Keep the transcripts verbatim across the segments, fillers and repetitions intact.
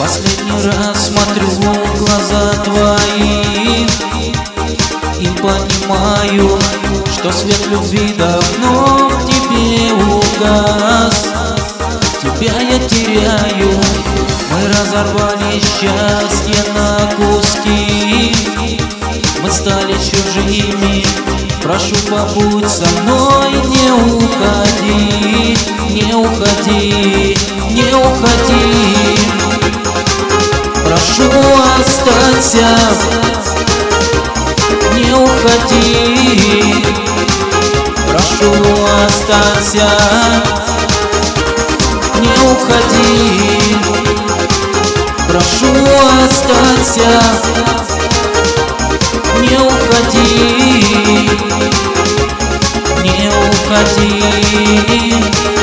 Последний раз смотрю в глаза твои и понимаю, что свет любви давно в тебе угас. Тебя я теряю, мы разорвали счастье на куски. Мы стали чужими, прошу, побудь со мной, не уходи, не уходи, не уходи. Прошу, останься, не уходи. Прошу, останься, не уходи. Прошу, останься, не уходи, не уходи.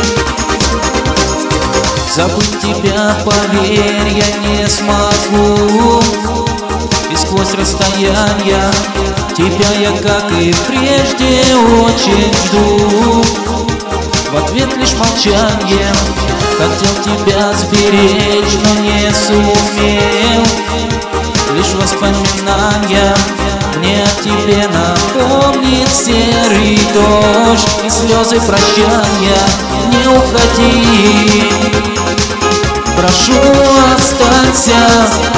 Забыть тебя, поверь, я не смогу. И сквозь расстояние тебя я, как и прежде, очень жду. В ответ лишь молчание, хотел тебя сберечь, но не сумел. Лишь воспоминания мне о тебе напомнит серый дождь и слезы прощания. Не уходи, прошу, останься,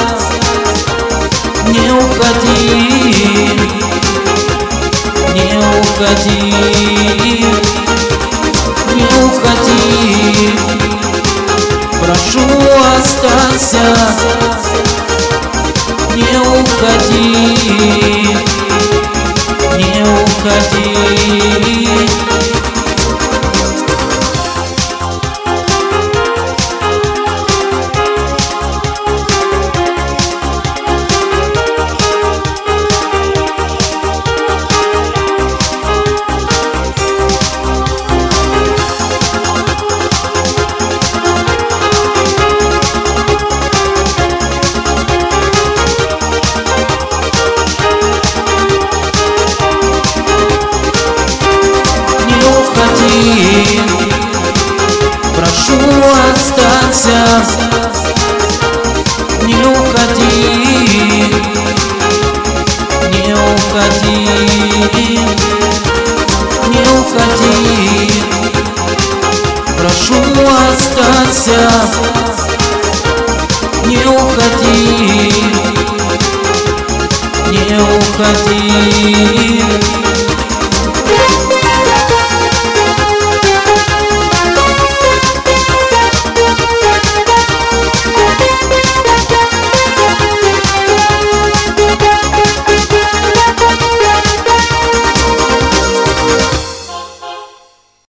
не уходи, не уходи, не уходи. Прошу, останься, не уходи, не уходи. Прошу, останься, не уходи, не уходи, не уходи. Прошу, останься, не уходи, не уходи.